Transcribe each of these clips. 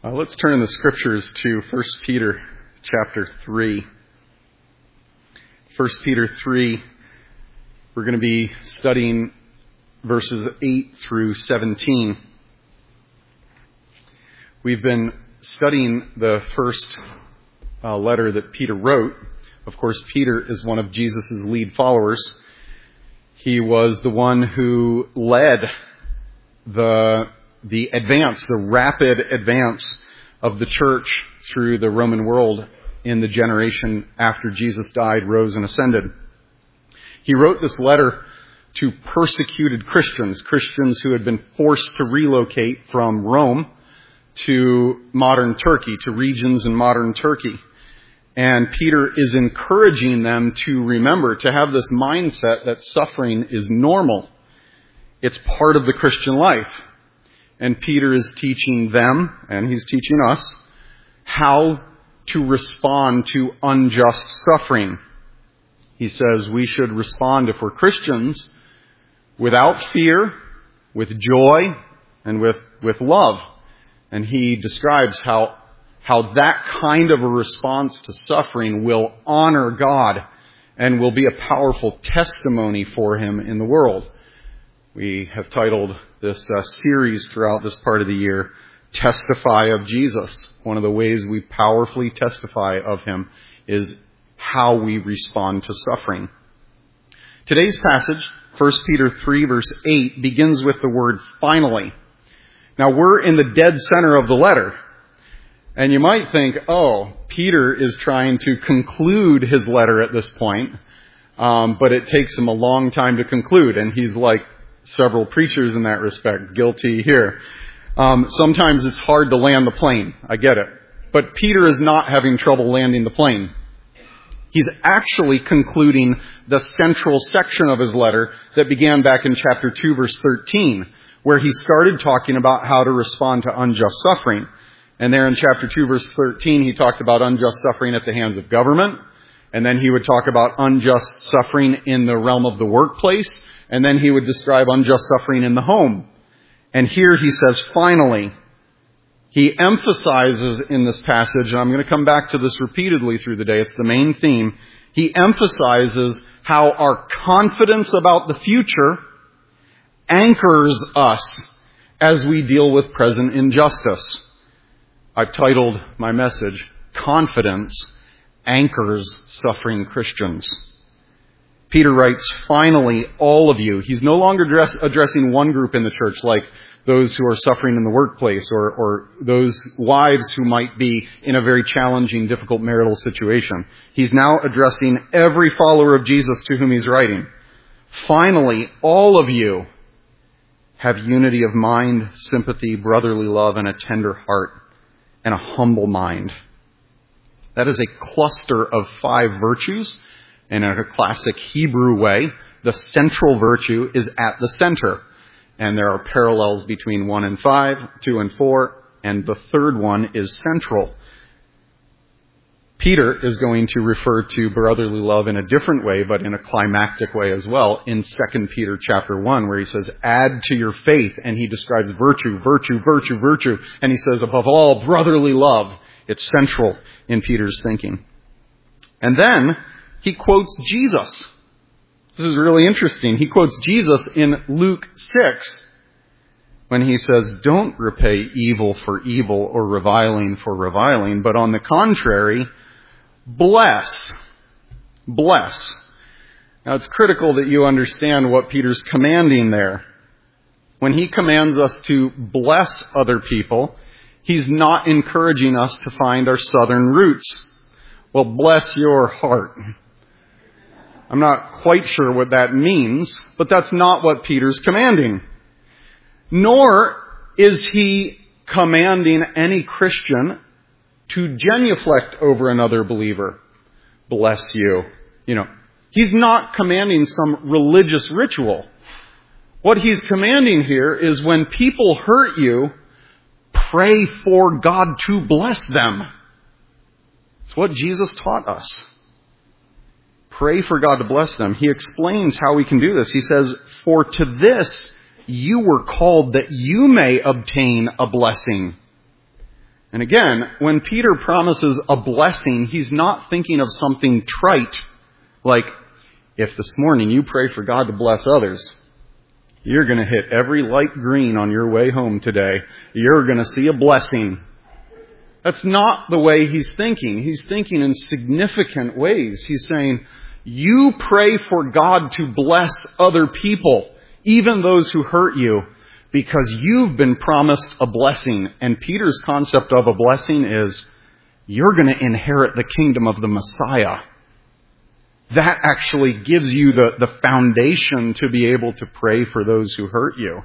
Let's turn in the scriptures to 1 Peter chapter 3. 1 Peter 3, we're going to be studying verses 8 through 17. We've been studying the first letter that Peter wrote. Of course, Peter is one of Jesus' lead followers. He was the one who led the rapid advance of the church through the Roman world in the generation after Jesus died, rose, and ascended. He wrote this letter to persecuted Christians who had been forced to relocate from Rome to modern Turkey, to regions in modern Turkey. And Peter is encouraging them to remember, to have this mindset that suffering is normal. It's part of the Christian life. And Peter is teaching them, and he's teaching us, how to respond to unjust suffering. He says we should respond, if we're Christians, without fear, with joy, and with love. And he describes how that kind of a response to suffering will honor God and will be a powerful testimony for Him in the world. We have titled this series throughout this part of the year, Testify of Jesus. One of the ways we powerfully testify of Him is how we respond to suffering. Today's passage, 1 Peter 3 verse 8, begins with the word finally. Now we're in the dead center of the letter. And you might think, Peter is trying to conclude his letter at this point. But it takes him a long time to conclude. And he's like several preachers in that respect, guilty here. Sometimes it's hard to land the plane. I get it. But Peter is not having trouble landing the plane. He's actually concluding the central section of his letter that began back in chapter 2, verse 13, where he started talking about how to respond to unjust suffering. And there in chapter 2, verse 13, he talked about unjust suffering at the hands of government. And then he would talk about unjust suffering in the realm of the workplace. And then he would describe unjust suffering in the home. And here he says, finally, he emphasizes in this passage, and I'm going to come back to this repeatedly through the day, it's the main theme, he emphasizes how our confidence about the future anchors us as we deal with present injustice. I've titled my message, Confidence Anchors Suffering Christians. Peter writes, finally, all of you. He's no longer addressing one group in the church, like those who are suffering in the workplace or those wives who might be in a very challenging, difficult marital situation. He's now addressing every follower of Jesus to whom he's writing. Finally, all of you have unity of mind, sympathy, brotherly love, and a tender heart, and a humble mind. That is a cluster of 5 virtues. And in a classic Hebrew way, the central virtue is at the center. And there are parallels between 1 and 5, 2 and 4, and the third one is central. Peter is going to refer to brotherly love in a different way, but in a climactic way as well, in 2 Peter chapter 1, where he says, add to your faith, and he describes virtue. And he says, above all, brotherly love. It's central in Peter's thinking. And then he quotes Jesus. This is really interesting. He quotes Jesus in Luke 6 when he says, don't repay evil for evil or reviling for reviling, but on the contrary, bless. Bless. Now it's critical that you understand what Peter's commanding there. When he commands us to bless other people, he's not encouraging us to find our southern roots. Well, bless your heart. I'm not quite sure what that means, but that's not what Peter's commanding. Nor is he commanding any Christian to genuflect over another believer. Bless you. He's not commanding some religious ritual. What he's commanding here is when people hurt you, pray for God to bless them. It's what Jesus taught us. Pray for God to bless them. He explains how we can do this. He says, for to this you were called that you may obtain a blessing. And again, when Peter promises a blessing, he's not thinking of something trite, like, if this morning you pray for God to bless others, you're going to hit every light green on your way home today. You're going to see a blessing. That's not the way he's thinking. He's thinking in significant ways. He's saying, you pray for God to bless other people, even those who hurt you, because you've been promised a blessing. And Peter's concept of a blessing is, you're going to inherit the kingdom of the Messiah. That actually gives you the foundation to be able to pray for those who hurt you.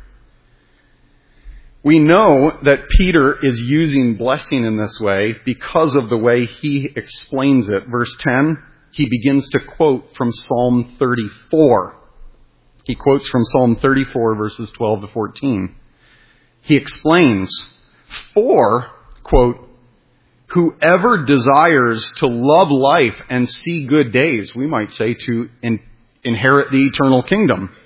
We know that Peter is using blessing in this way because of the way he explains it. Verse 10, he begins to quote from Psalm 34. He quotes from Psalm 34, verses 12 to 14. He explains, for, quote, whoever desires to love life and see good days, we might say to inherit the eternal kingdom,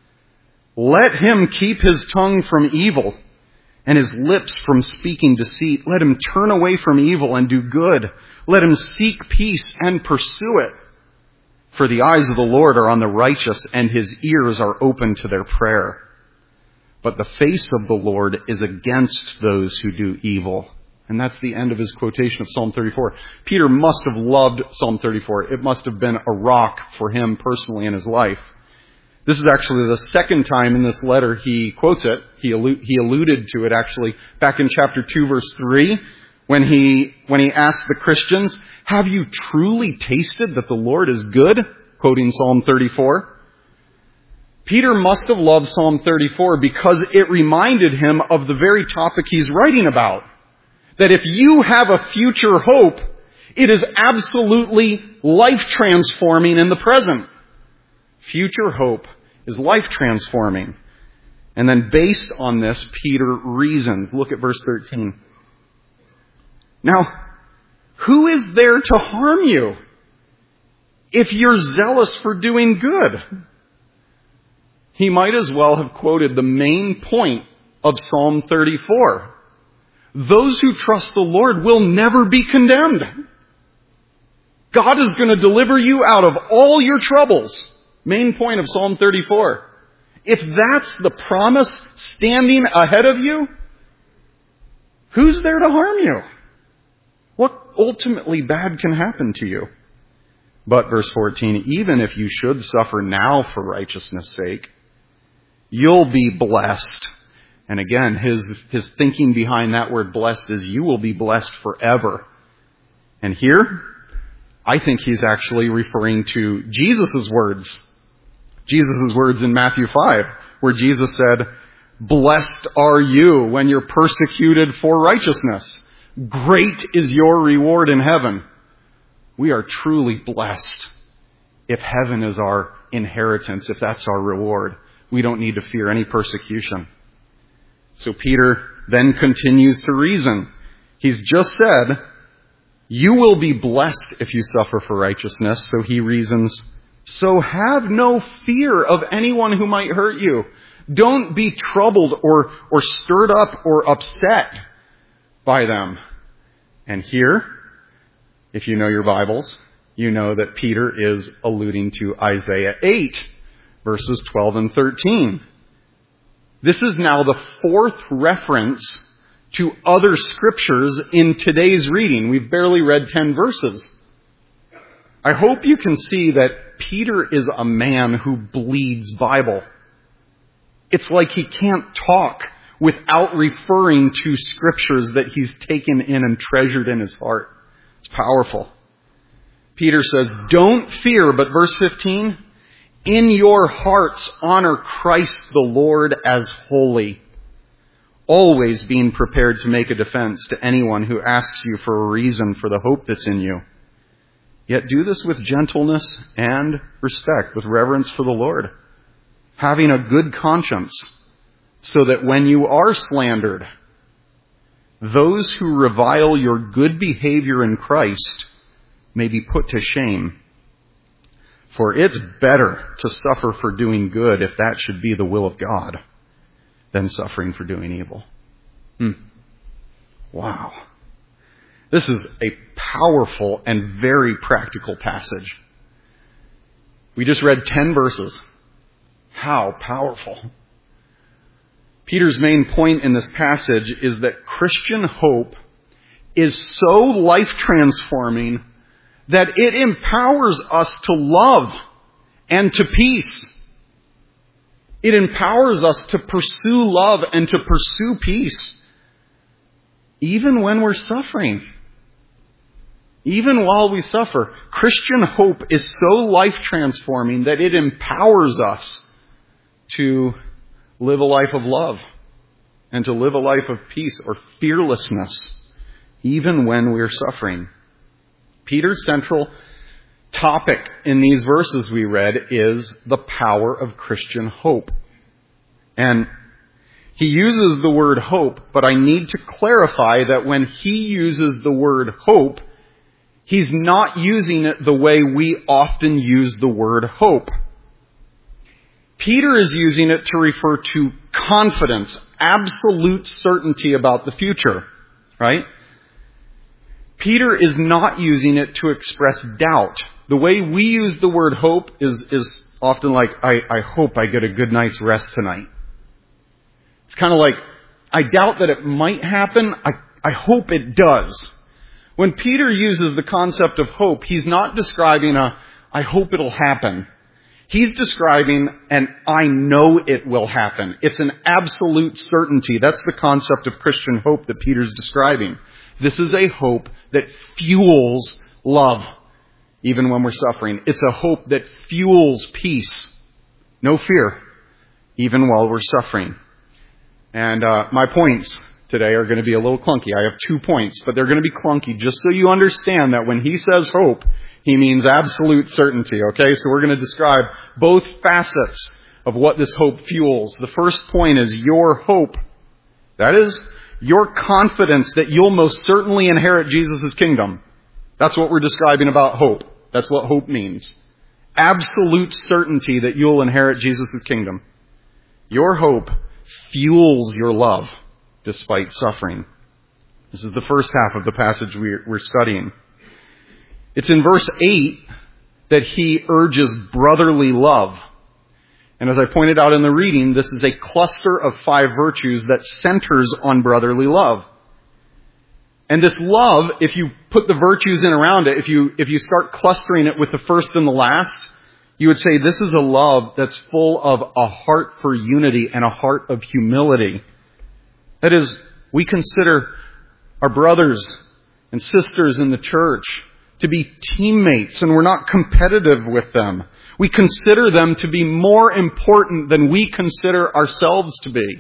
let him keep his tongue from evil and his lips from speaking deceit. Let him turn away from evil and do good. Let him seek peace and pursue it. For the eyes of the Lord are on the righteous, and his ears are open to their prayer. But the face of the Lord is against those who do evil. And that's the end of his quotation of Psalm 34. Peter must have loved Psalm 34. It must have been a rock for him personally in his life. This is actually the second time in this letter he quotes it. He alluded to it actually back in chapter 2, verse 3, when he asked the Christians, have you truly tasted that the Lord is good? Quoting Psalm 34. Peter must have loved Psalm 34 because it reminded him of the very topic he's writing about. That if you have a future hope, it is absolutely life-transforming in the present. Future hope is life-transforming. And then based on this, Peter reasons. Look at verse 13. Now, who is there to harm you if you're zealous for doing good? He might as well have quoted the main point of Psalm 34. Those who trust the Lord will never be condemned. God is going to deliver you out of all your troubles. Main point of Psalm 34. If that's the promise standing ahead of you, who's there to harm you? What ultimately bad can happen to you? But verse 14, even if you should suffer now for righteousness' sake, you'll be blessed. And again, his thinking behind that word blessed is you will be blessed forever. And here, I think he's actually referring to Jesus' words. Jesus' words in Matthew 5, where Jesus said, blessed are you when you're persecuted for righteousness. Great is your reward in heaven. We are truly blessed if heaven is our inheritance, if that's our reward. We don't need to fear any persecution. So Peter then continues to reason. He's just said, you will be blessed if you suffer for righteousness. So he reasons, so have no fear of anyone who might hurt you. Don't be troubled or stirred up or upset by them. And here, if you know your Bibles, you know that Peter is alluding to Isaiah 8, verses 12 and 13. This is now the fourth reference to other scriptures in today's reading. We've barely read 10 verses. I hope you can see that Peter is a man who bleeds Bible. It's like he can't talk without referring to scriptures that he's taken in and treasured in his heart. It's powerful. Peter says, don't fear, but verse 15, in your hearts honor Christ the Lord as holy, always being prepared to make a defense to anyone who asks you for a reason for the hope that's in you. Yet do this with gentleness and respect, with reverence for the Lord, having a good conscience, so that when you are slandered, those who revile your good behavior in Christ may be put to shame. For it's better to suffer for doing good, if that should be the will of God, than suffering for doing evil. Wow. This is a powerful and very practical passage. We just read 10 verses. How powerful. Peter's main point in this passage is that Christian hope is so life-transforming that it empowers us to love and to peace. It empowers us to pursue love and to pursue peace, even when we're suffering. Even while we suffer, Christian hope is so life-transforming that it empowers us to live a life of love and to live a life of peace or fearlessness, even when we're suffering. Peter's central topic in these verses we read is the power of Christian hope. And he uses the word hope, but I need to clarify that when he uses the word hope, he's not using it the way we often use the word hope. Peter is using it to refer to confidence, absolute certainty about the future, right? Peter is not using it to express doubt. The way we use the word hope is often like, I hope I get a good night's rest tonight. It's kind of like, I doubt that it might happen. I hope it does. When Peter uses the concept of hope, he's not describing I hope it'll happen. He's describing an I know it will happen. It's an absolute certainty. That's the concept of Christian hope that Peter's describing. This is a hope that fuels love, even when we're suffering. It's a hope that fuels peace. No fear, even while we're suffering. And my points today are going to be a little clunky. I have 2 points, but they're going to be clunky just so you understand that when he says hope, he means absolute certainty, okay? So we're going to describe both facets of what this hope fuels. The first point is your hope. That is, your confidence that you'll most certainly inherit Jesus' kingdom. That's what we're describing about hope. That's what hope means. Absolute certainty that you'll inherit Jesus' kingdom. Your hope fuels your love despite suffering. This is the first half of the passage we're studying. It's in verse 8 that he urges brotherly love. And as I pointed out in the reading, this is a cluster of 5 virtues that centers on brotherly love. And this love, if you put the virtues in around it, if you start clustering it with the first and the last, you would say this is a love that's full of a heart for unity and a heart of humility. That is, we consider our brothers and sisters in the church to be teammates, and we're not competitive with them. We consider them to be more important than we consider ourselves to be.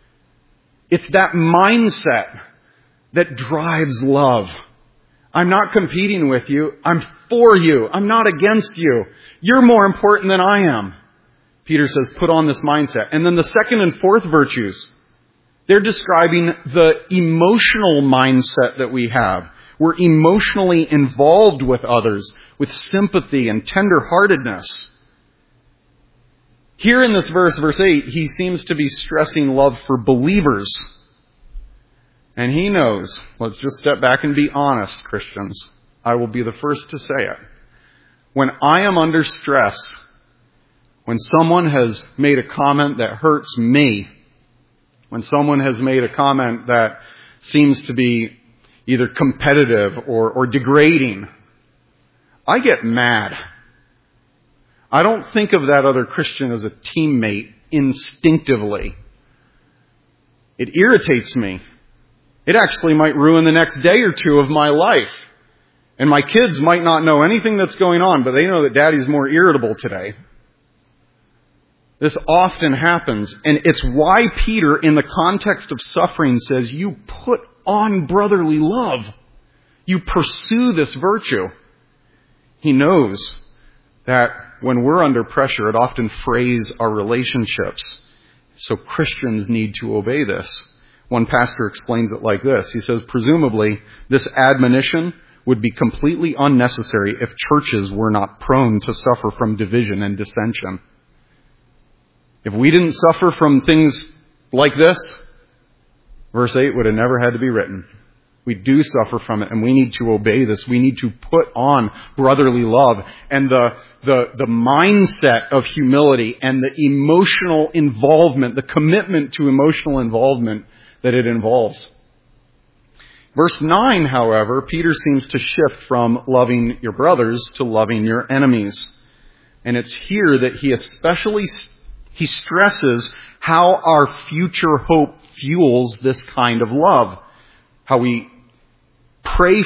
It's that mindset that drives love. I'm not competing with you. I'm for you. I'm not against you. You're more important than I am. Peter says, put on this mindset. And then the second and fourth virtues, they're describing the emotional mindset that we have. We're emotionally involved with others, with sympathy and tenderheartedness. Here in this verse 8, he seems to be stressing love for believers. And he knows, let's just step back and be honest, Christians. I will be the first to say it. When I am under stress, when someone has made a comment that hurts me, when someone has made a comment that seems to be either competitive or degrading, I get mad. I don't think of that other Christian as a teammate instinctively. It irritates me. It actually might ruin the next day or two of my life. And my kids might not know anything that's going on, but they know that Daddy's more irritable today. This often happens, and it's why Peter, in the context of suffering, says, you put on brotherly love. You pursue this virtue. He knows that when we're under pressure, it often frays our relationships. So Christians need to obey this. One pastor explains it like this. He says, presumably, this admonition would be completely unnecessary if churches were not prone to suffer from division and dissension. If we didn't suffer from things like this, verse 8 would have never had to be written. We do suffer from it, and we need to obey this. We need to put on brotherly love and the mindset of humility and the emotional involvement, the commitment to emotional involvement that it involves. Verse 9, however, Peter seems to shift from loving your brothers to loving your enemies. And it's here that he stresses how our future hope fuels this kind of love. How we pray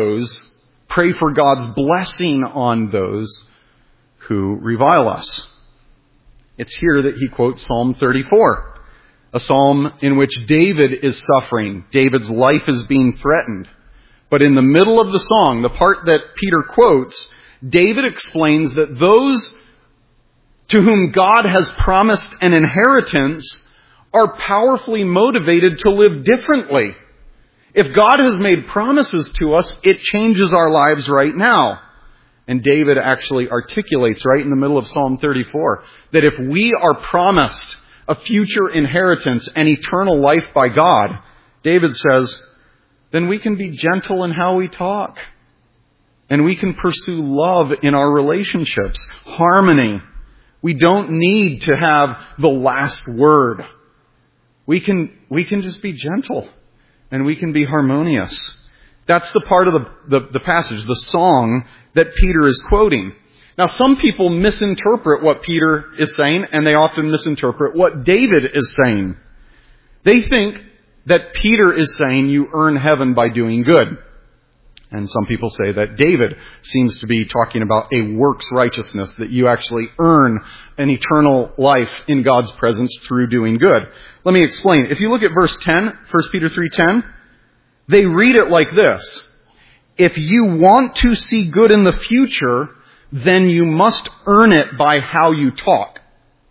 for God's blessing on those who revile us. It's here that he quotes Psalm 34, a psalm in which David is suffering. David's life is being threatened. But in the middle of the song, the part that Peter quotes, David explains that those to whom God has promised an inheritance are powerfully motivated to live differently. If God has made promises to us, it changes our lives right now. And David actually articulates right in the middle of Psalm 34 that if we are promised a future inheritance and eternal life by God, David says, then we can be gentle in how we talk. And we can pursue love in our relationships, harmony. We don't need to have the last word. We can just be gentle. And we can be harmonious. That's the part of the passage, the song that Peter is quoting. Now, some people misinterpret what Peter is saying, and they often misinterpret what David is saying. They think that Peter is saying you earn heaven by doing good. And some people say that David seems to be talking about a works righteousness, that you actually earn an eternal life in God's presence through doing good. Let me explain. If you look at verse 10, 1 Peter 3:10, they read it like this. If you want to see good in the future, then you must earn it by how you talk.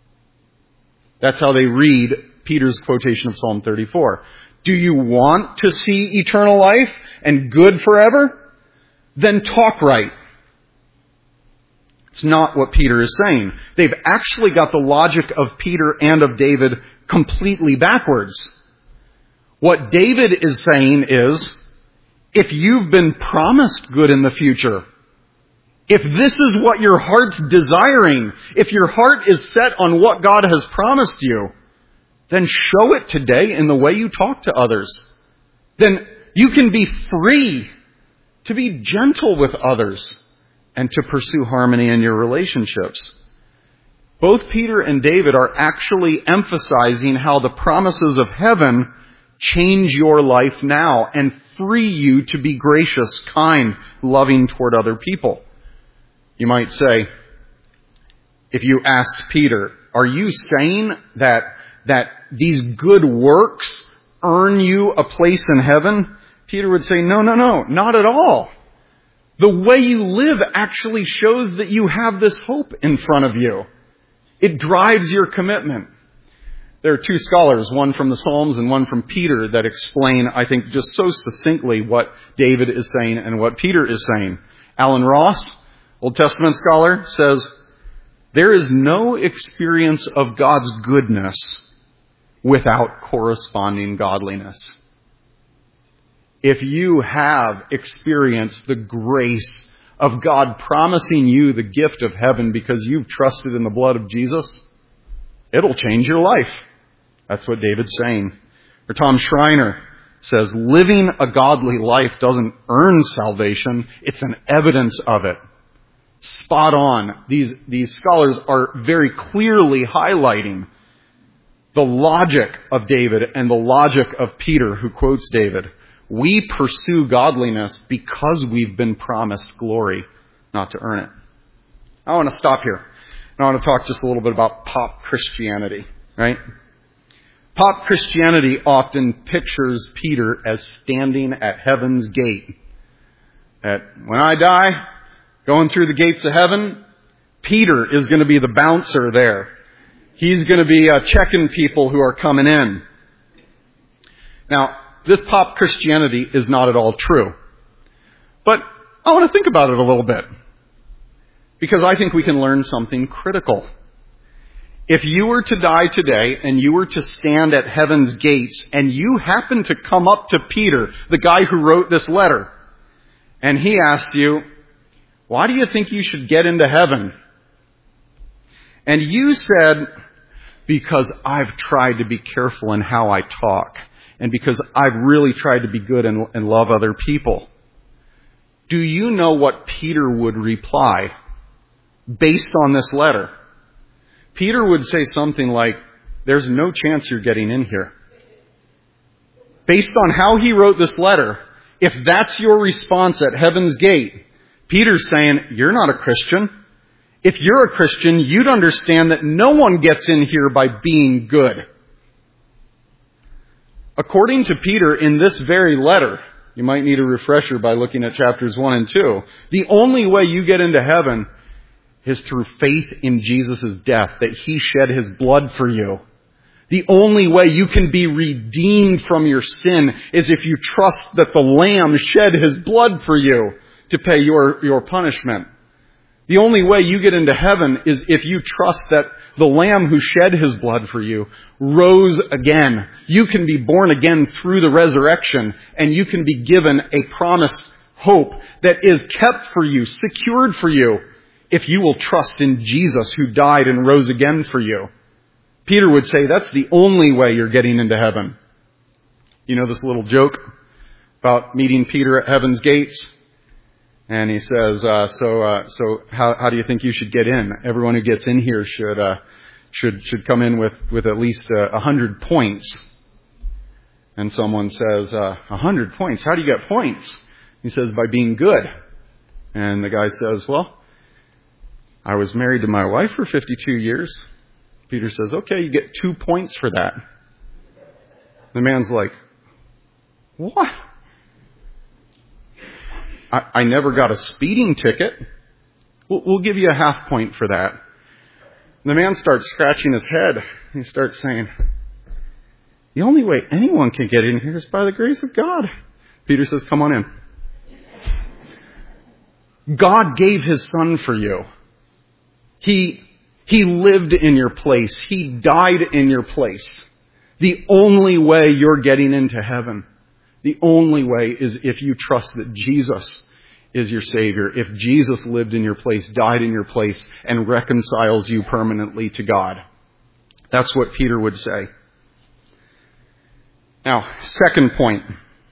That's how they read Peter's quotation of Psalm 34. Do you want to see eternal life and good forever? Then talk right. It's not what Peter is saying. They've actually got the logic of Peter and of David completely backwards. What David is saying is, if you've been promised good in the future, if this is what your heart's desiring, if your heart is set on what God has promised you, then show it today in the way you talk to others. Then you can be free to be gentle with others and to pursue harmony in your relationships. Both Peter and David are actually emphasizing how the promises of heaven change your life now and free you to be gracious, kind, loving toward other people. You might say, if you asked Peter, are you saying that these good works earn you a place in heaven? Peter would say, no, not at all. The way you live actually shows that you have this hope in front of you. It drives your commitment. There are two scholars, one from the Psalms and one from Peter, that explain, I think, just so succinctly what David is saying and what Peter is saying. Alan Ross, Old Testament scholar, says, there is no experience of God's goodness without corresponding godliness. If you have experienced the grace of God promising you the gift of heaven because you've trusted in the blood of Jesus, it'll change your life. That's what David's saying. Or Tom Schreiner says, living a godly life doesn't earn salvation, it's an evidence of it. Spot on. These scholars are very clearly highlighting the logic of David and the logic of Peter, who quotes David. We pursue godliness because we've been promised glory, not to earn it. I want to stop here. I want to talk just a little bit about pop Christianity, right? Pop Christianity often pictures Peter as standing at heaven's gate. When I die, going through the gates of heaven, Peter is going to be the bouncer there. He's going to be checking people who are coming in. Now, this pop Christianity is not at all true. But I want to think about it a little bit, because I think we can learn something critical. If you were to die today and you were to stand at heaven's gates and you happen to come up to Peter, the guy who wrote this letter, and he asked you, why do you think you should get into heaven? And you said, because I've tried to be careful in how I talk, and because I've really tried to be good and love other people. Do you know what Peter would reply based on this letter? Peter would say something like, there's no chance you're getting in here. Based on how he wrote this letter, if that's your response at heaven's gate, Peter's saying, you're not a Christian. If you're a Christian, you'd understand that no one gets in here by being good. According to Peter, in this very letter, you might need a refresher by looking at chapters 1 and 2, the only way you get into heaven is through faith in Jesus' death, that He shed His blood for you. The only way you can be redeemed from your sin is if you trust that the Lamb shed His blood for you to pay your punishment. The only way you get into heaven is if you trust that the Lamb who shed His blood for you rose again. You can be born again through the resurrection, and you can be given a promised hope that is kept for you, secured for you, if you will trust in Jesus who died and rose again for you. Peter would say that's the only way you're getting into heaven. You know this little joke about meeting Peter at heaven's gates? And he says, so how do you think you should get in? Everyone who gets in here should come in with at least 100 points. And someone says, 100 points? How do you get points? He says, by being good. And the guy says, well, I was married to my wife for 52 years. Peter says, okay, you get 2 points for that. The man's like, what? I never got a speeding ticket. We'll give you a half point for that. The man starts scratching his head. He starts saying, the only way anyone can get in here is by the grace of God. Peter says, come on in. God gave His Son for you. He lived in your place. He died in your place. The only way you're getting into heaven, the only way is if you trust that Jesus is your Savior. If Jesus lived in your place, died in your place, and reconciles you permanently to God. That's what Peter would say. Now, second point.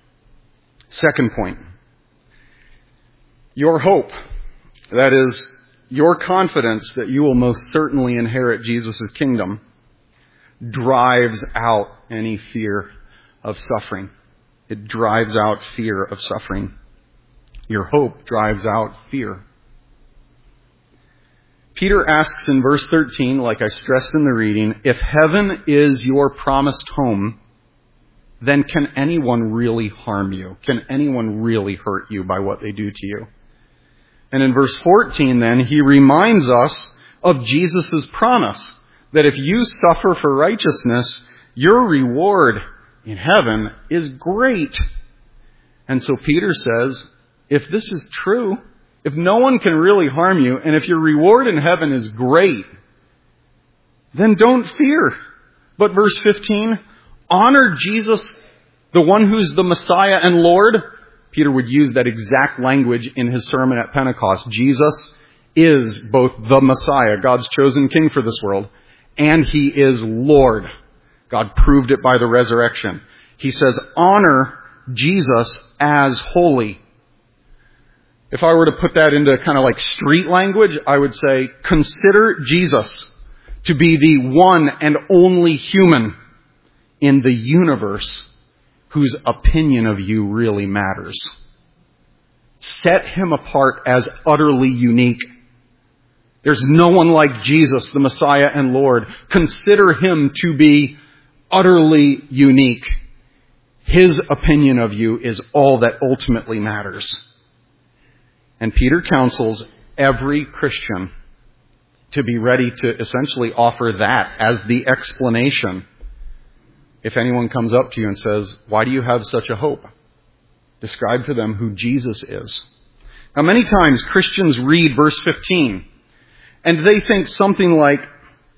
Your hope, that is, your confidence that you will most certainly inherit Jesus' kingdom, drives out any fear of suffering. It drives out fear of suffering. Your hope drives out fear. Peter asks in verse 13, like I stressed in the reading, if heaven is your promised home, then can anyone really harm you? Can anyone really hurt you by what they do to you? And in verse 14 then, he reminds us of Jesus' promise that if you suffer for righteousness, your reward in heaven is great. And so Peter says, if this is true, if no one can really harm you, and if your reward in heaven is great, then don't fear. But verse 15, honor Jesus, the one who's the Messiah and Lord. Peter would use that exact language in his sermon at Pentecost. Jesus is both the Messiah, God's chosen king for this world, and He is Lord. God proved it by the resurrection. He says, honor Jesus as holy. If I were to put that into kind of like street language, I would say, consider Jesus to be the one and only human in the universe whose opinion of you really matters. Set Him apart as utterly unique. There's no one like Jesus, the Messiah and Lord. Consider Him to be utterly unique. His opinion of you is all that ultimately matters. And Peter counsels every Christian to be ready to essentially offer that as the explanation. If anyone comes up to you and says, why do you have such a hope? Describe to them who Jesus is. Now, many times Christians read verse 15 and they think something like,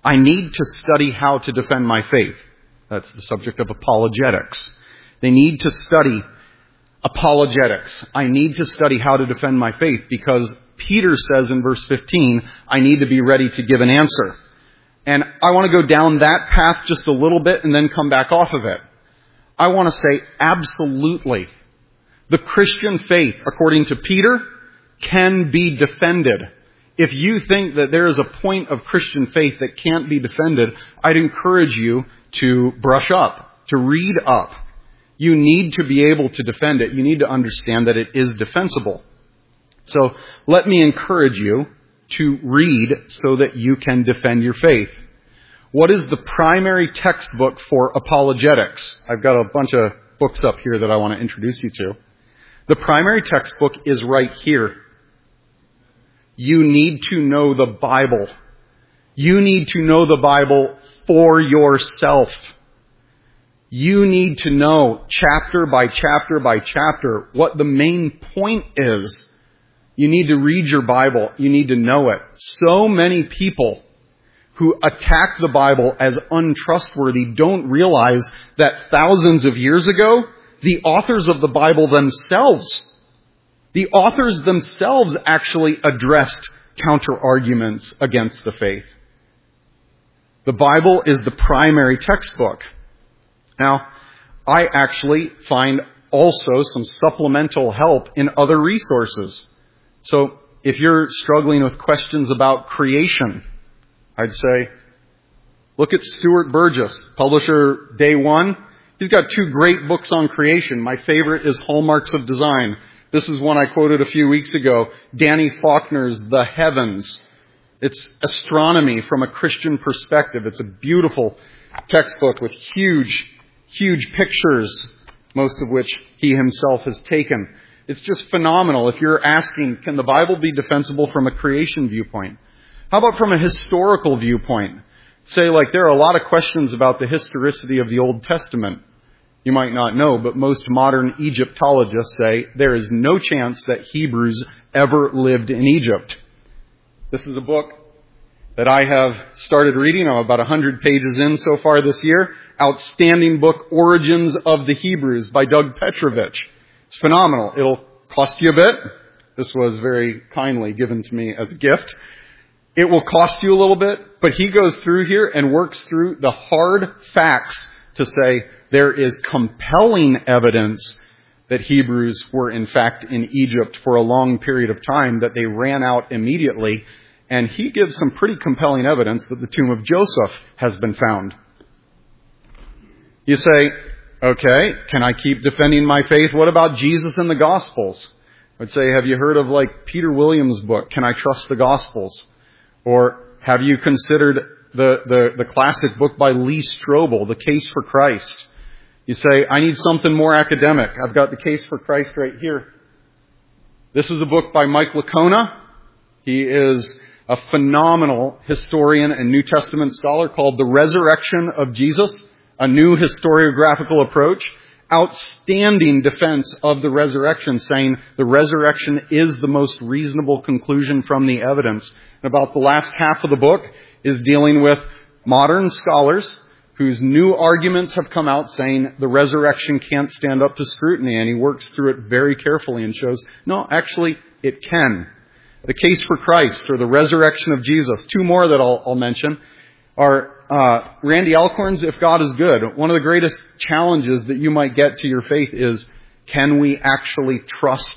I need to study how to defend my faith. That's the subject of apologetics. They need to study apologetics. I need to study how to defend my faith because Peter says in verse 15, I need to be ready to give an answer. And I want to go down that path just a little bit and then come back off of it. I want to say absolutely. The Christian faith, according to Peter, can be defended. If you think that there is a point of Christian faith that can't be defended, I'd encourage you to brush up, to read up. You need to be able to defend it. You need to understand that it is defensible. So let me encourage you to read so that you can defend your faith. What is the primary textbook for apologetics? I've got a bunch of books up here that I want to introduce you to. The primary textbook is right here. You need to know the Bible. You need to know the Bible for yourself. You need to know chapter by chapter by chapter what the main point is. You need to read your Bible. You need to know it. So many people who attack the Bible as untrustworthy don't realize that thousands of years ago, the authors of the Bible themselves actually addressed counter-arguments against the faith. The Bible is the primary textbook. Now, I actually find also some supplemental help in other resources. So, if you're struggling with questions about creation, I'd say, look at Stuart Burgess, publisher Day One. He's got 2 great books on creation. My favorite is Hallmarks of Design. This is one I quoted a few weeks ago. Danny Faulkner's The Heavens. It's astronomy from a Christian perspective. It's a beautiful textbook with huge pictures, most of which he himself has taken. It's just phenomenal. If you're asking, can the Bible be defensible from a creation viewpoint? How about from a historical viewpoint? Say, like, there are a lot of questions about the historicity of the Old Testament. You might not know, but most modern Egyptologists say there is no chance that Hebrews ever lived in Egypt. This is a book that I have started reading. I'm about 100 pages in so far this year. Outstanding book, Origins of the Hebrews by Doug Petrovich. It's phenomenal. It'll cost you a bit. This was very kindly given to me as a gift. It will cost you a little bit, but he goes through here and works through the hard facts to say there is compelling evidence that Hebrews were in fact in Egypt for a long period of time, that they ran out immediately. And he gives some pretty compelling evidence that the tomb of Joseph has been found. You say, okay, can I keep defending my faith? What about Jesus and the Gospels? I'd say, have you heard of like Peter Williams' book, Can I Trust the Gospels? Or have you considered the classic book by Lee Strobel, The Case for Christ? You say, I need something more academic. I've got The Case for Christ right here. This is a book by Mike Licona. He is a phenomenal historian and New Testament scholar called The Resurrection of Jesus, a new historiographical approach. Outstanding defense of the resurrection, saying the resurrection is the most reasonable conclusion from the evidence. And about the last half of the book is dealing with modern scholars whose new arguments have come out saying the resurrection can't stand up to scrutiny, and he works through it very carefully and shows, no, actually, it can. The Case for Christ, or The Resurrection of Jesus. 2 more that I'll mention are Randy Alcorn's If God is Good. One of the greatest challenges that you might get to your faith is, can we actually trust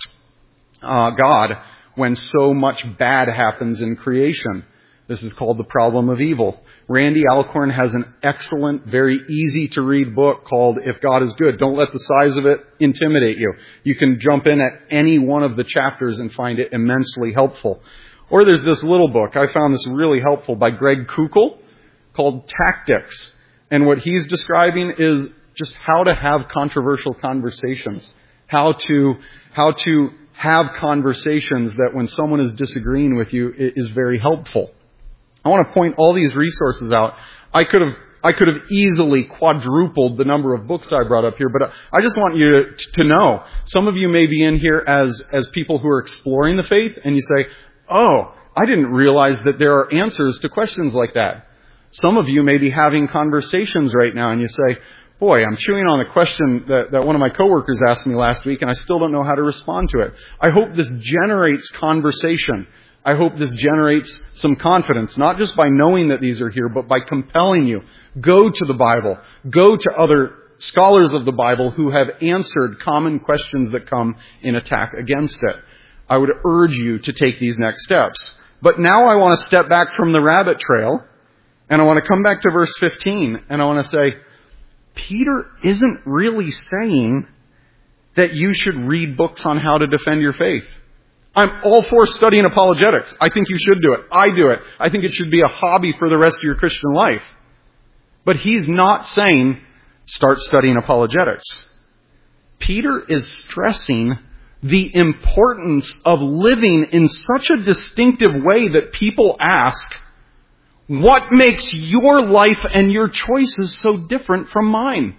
God when so much bad happens in creation? This is called The Problem of Evil. Randy Alcorn has an excellent, very easy to read book called If God is Good. Don't let the size of it intimidate you. You can jump in at any one of the chapters and find it immensely helpful. Or there's this little book. I found this really helpful by Greg Kuchel called Tactics. And what he's describing is just how to have controversial conversations. How to have conversations that when someone is disagreeing with you, it is very helpful. I want to point all these resources out. I could have easily quadrupled the number of books I brought up here, but I just want you to know. Some of you may be in here as people who are exploring the faith, and you say, oh, I didn't realize that there are answers to questions like that. Some of you may be having conversations right now and you say, boy, I'm chewing on a question that one of my coworkers asked me last week and I still don't know how to respond to it. I hope this generates conversation. I hope this generates some confidence, not just by knowing that these are here, but by compelling you. Go to the Bible. Go to other scholars of the Bible who have answered common questions that come in attack against it. I would urge you to take these next steps. But now I want to step back from the rabbit trail and I want to come back to verse 15 and I want to say, Peter isn't really saying that you should read books on how to defend your faith. I'm all for studying apologetics. I think you should do it. I do it. I think it should be a hobby for the rest of your Christian life. But he's not saying, start studying apologetics. Peter is stressing the importance of living in such a distinctive way that people ask, what makes your life and your choices so different from mine?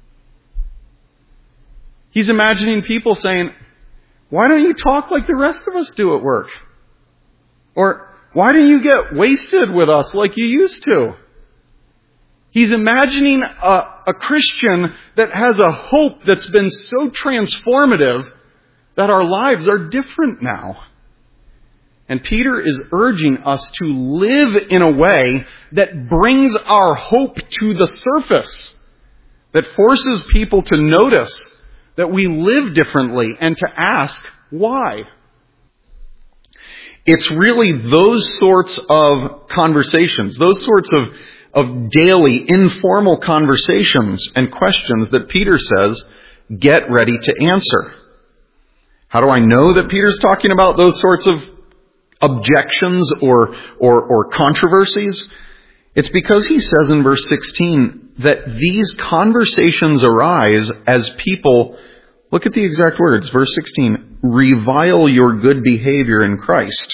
He's imagining people saying, why don't you talk like the rest of us do at work? Or, why don't you get wasted with us like you used to? He's imagining a Christian that has a hope that's been so transformative that our lives are different now. And Peter is urging us to live in a way that brings our hope to the surface, that forces people to notice that we live differently and to ask why. It's really those sorts of conversations, those sorts of daily informal conversations and questions that Peter says, get ready to answer. How do I know that Peter's talking about those sorts of objections or controversies? It's because he says in verse 16 that these conversations arise as people, look at the exact words, verse 16, revile your good behavior in Christ.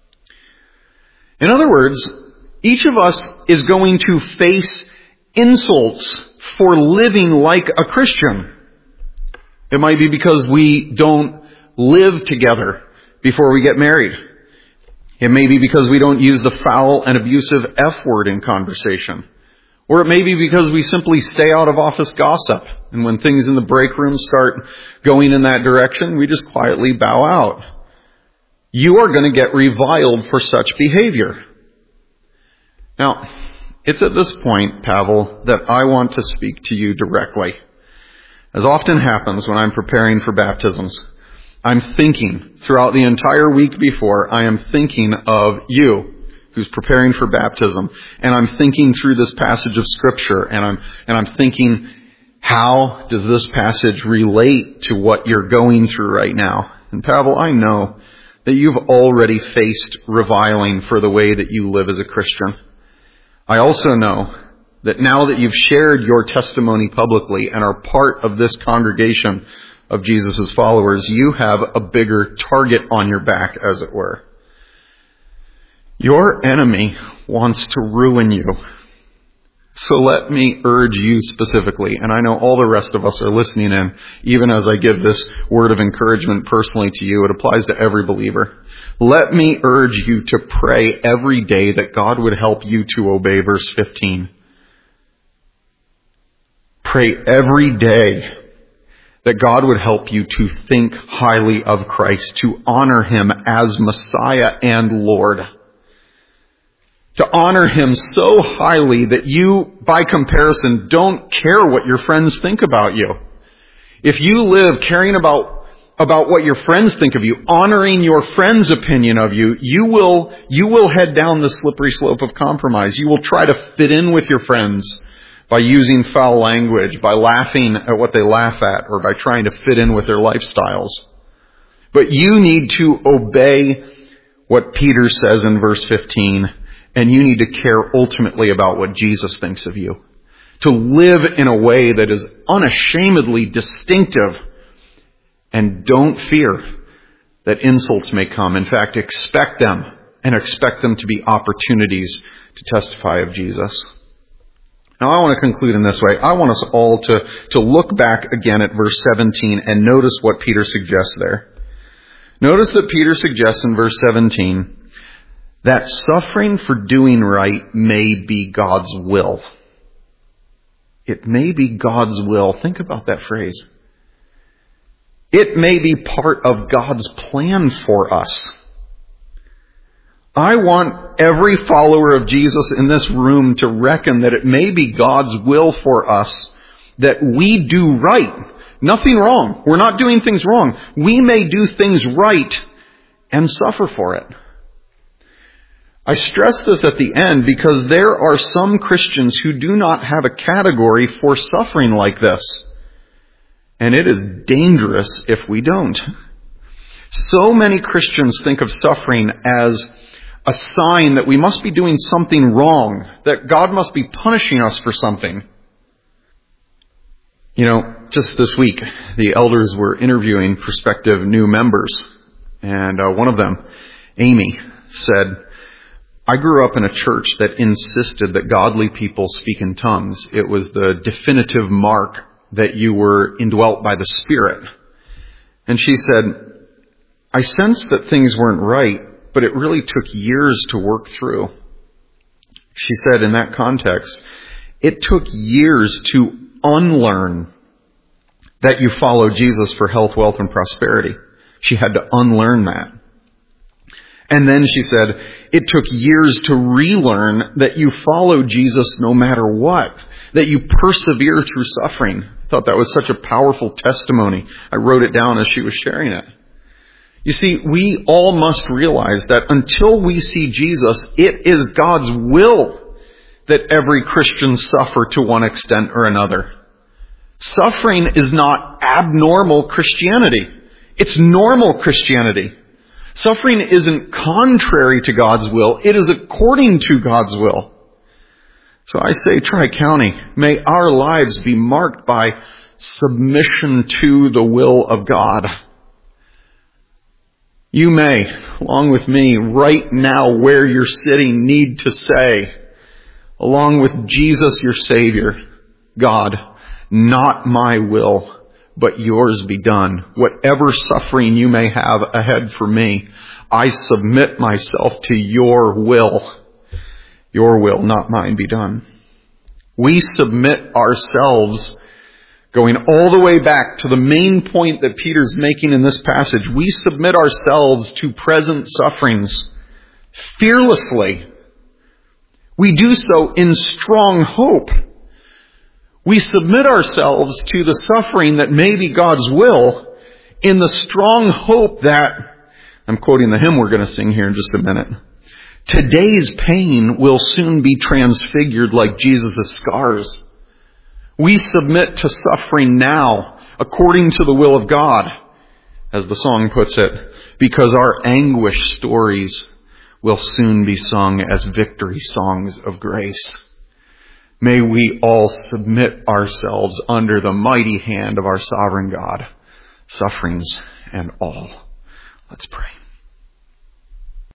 In other words, each of us is going to face insults for living like a Christian. It might be because we don't live together before we get married. It may be because we don't use the foul and abusive F word in conversation. Or it may be because we simply stay out of office gossip. And when things in the break room start going in that direction, we just quietly bow out. You are going to get reviled for such behavior. Now, it's at this point, Pavel, that I want to speak to you directly. As often happens when I'm preparing for baptisms, I'm thinking throughout the entire week before, I am thinking of you who's preparing for baptism. And I'm thinking through this passage of Scripture and I'm thinking, how does this passage relate to what you're going through right now? And Pavel, I know that you've already faced reviling for the way that you live as a Christian. I also know that now that you've shared your testimony publicly and are part of this congregation of Jesus' followers, you have a bigger target on your back, as it were. Your enemy wants to ruin you. So let me urge you specifically, and I know all the rest of us are listening in, even as I give this word of encouragement personally to you, it applies to every believer. Let me urge you to pray every day that God would help you to obey verse 15. Pray every day that God would help you to think highly of Christ, to honor Him as Messiah and Lord. To honor Him so highly that you, by comparison, don't care what your friends think about you. If you live caring about what your friends think of you, honoring your friends' opinion of you, you will head down the slippery slope of compromise. You will try to fit in with your friends by using foul language, by laughing at what they laugh at, or by trying to fit in with their lifestyles. But you need to obey what Peter says in verse 15, and you need to care ultimately about what Jesus thinks of you. To live in a way that is unashamedly distinctive, and don't fear that insults may come. In fact, expect them, and expect them to be opportunities to testify of Jesus. Now I want to conclude in this way. I want us all to look back again at verse 17 and notice what Peter suggests there. Notice that Peter suggests in verse 17 that suffering for doing right may be God's will. It may be God's will. Think about that phrase. It may be part of God's plan for us. I want every follower of Jesus in this room to reckon that it may be God's will for us that we do right. Nothing wrong. We're not doing things wrong. We may do things right and suffer for it. I stress this at the end because there are some Christians who do not have a category for suffering like this. And it is dangerous if we don't. So many Christians think of suffering as a sign that we must be doing something wrong, that God must be punishing us for something. You know, just this week, the elders were interviewing prospective new members, and one of them, Amy, said, I grew up in a church that insisted that godly people speak in tongues. It was the definitive mark that you were indwelt by the Spirit. And she said, I sensed that things weren't right, but it really took years to work through. She said in that context, it took years to unlearn that you follow Jesus for health, wealth, and prosperity. She had to unlearn that. And then she said, it took years to relearn that you follow Jesus no matter what, that you persevere through suffering. I thought that was such a powerful testimony. I wrote it down as she was sharing it. You see, we all must realize that until we see Jesus, it is God's will that every Christian suffer to one extent or another. Suffering is not abnormal Christianity. It's normal Christianity. Suffering isn't contrary to God's will. It is according to God's will. So I say, Tri-County, may our lives be marked by submission to the will of God. You may, along with me, right now where you're sitting, need to say, along with Jesus, your Savior, God, not my will, but yours be done. Whatever suffering you may have ahead for me, I submit myself to your will. Your will, not mine, be done. We submit ourselves, going all the way back to the main point that Peter's making in this passage. We submit ourselves to present sufferings fearlessly. We do so in strong hope. We submit ourselves to the suffering that may be God's will in the strong hope that, I'm quoting the hymn we're going to sing here in just a minute, today's pain will soon be transfigured like Jesus' scars. We submit to suffering now according to the will of God, as the song puts it, because our anguish stories will soon be sung as victory songs of grace. May we all submit ourselves under the mighty hand of our sovereign God, sufferings and all. Let's pray.